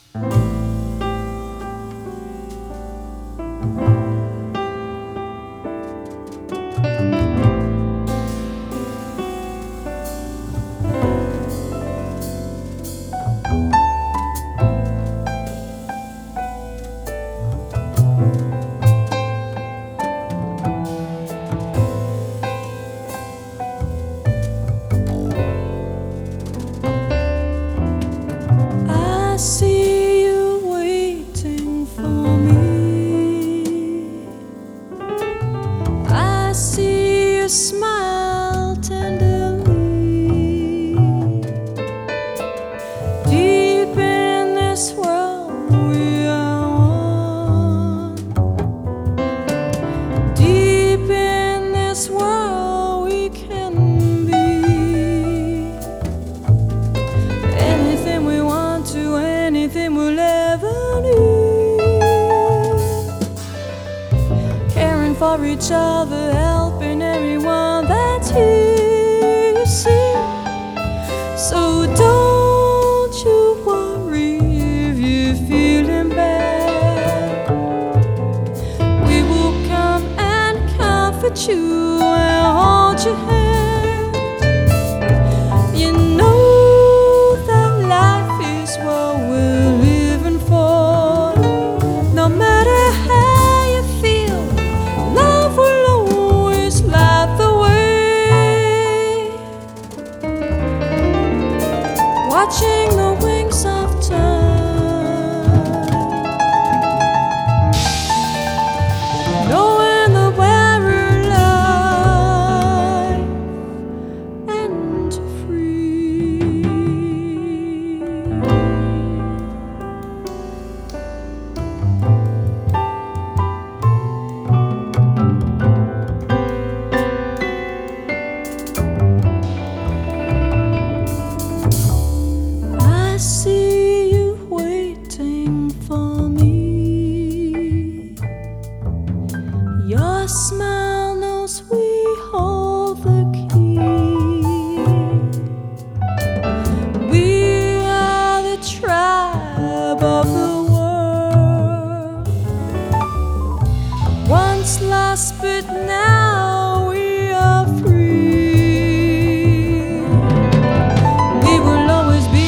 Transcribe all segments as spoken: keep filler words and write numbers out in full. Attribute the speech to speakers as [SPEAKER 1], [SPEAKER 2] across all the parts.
[SPEAKER 1] See you waiting for me. I see you smile tenderly. Deep in this world we are one. Deep in this world we can be. Anything we want to, anything we'll ever need. Caring for each other, helping everyone that's here, you see. So don't you worry if you're feeling bad. We will come and comfort you and hold your hand. You know watching the wings of time, knowing the wearer life and free. I see you waiting for me. Your smile knows we hold the key. We are the tribe of the world, once lost but now we are free. We will always be,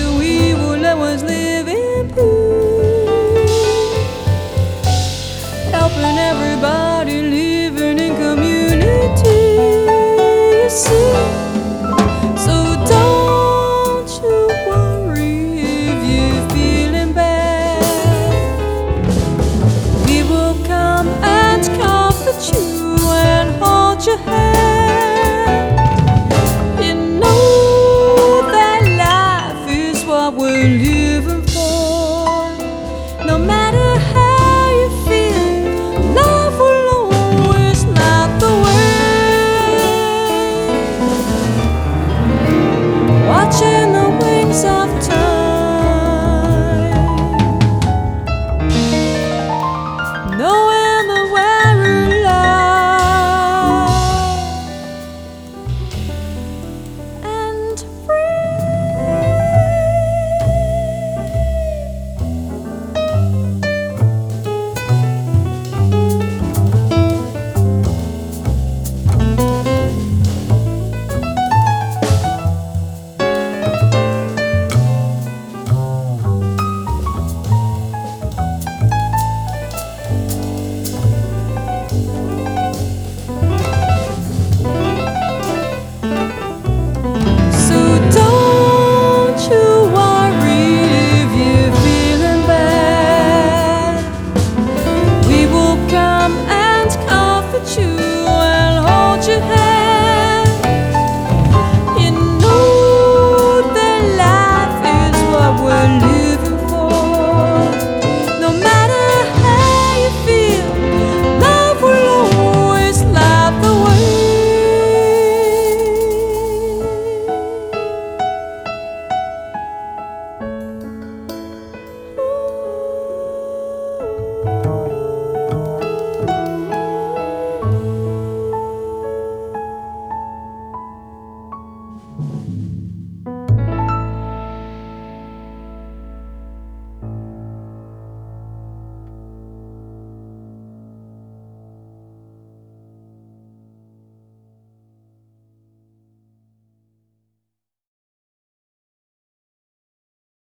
[SPEAKER 1] helping everybody, living in community, you see. So don't you worry if you're feeling bad. We will come and comfort you and hold your hand. You know that life is what we're living for.